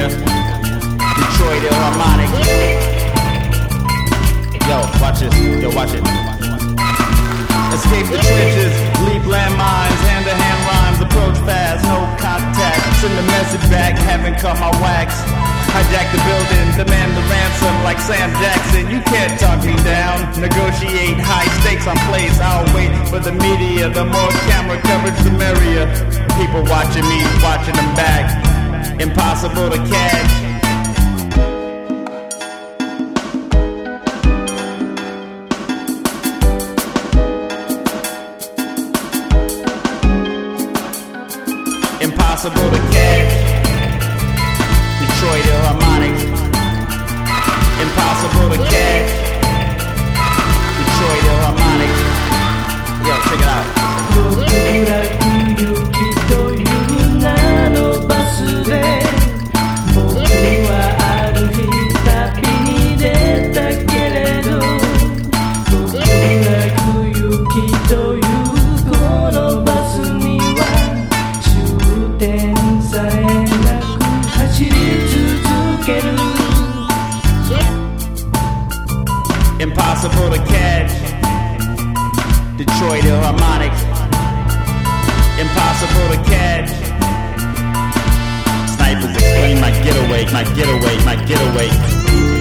California, Detroit Philharmonic. Yo, watch this. Yo, watch it. Escape the trenches, leap landmines, hand-to-hand rhymes, approach fast, no contact. Send the message back, haven't cut my wax. Hijack the building, demand the ransom like Sam Jackson. You can't talk me down. Negotiate high stakes on place. I'll wait for the media. The more camera coverage, the merrier. People watching me, watching them back. Impossible to catch. Impossible to catch. Detroit Philharmonic. Impossible to catch. Detroit Philharmonic. Yo, check it out. 僕はある日旅に出たけれど極楽行きというこのバスには終点さえなく走り続ける Impossible to catch. Detroit Philharmonic. Impossible to catch. Snipers explain my getaway, my getaway, my getaway.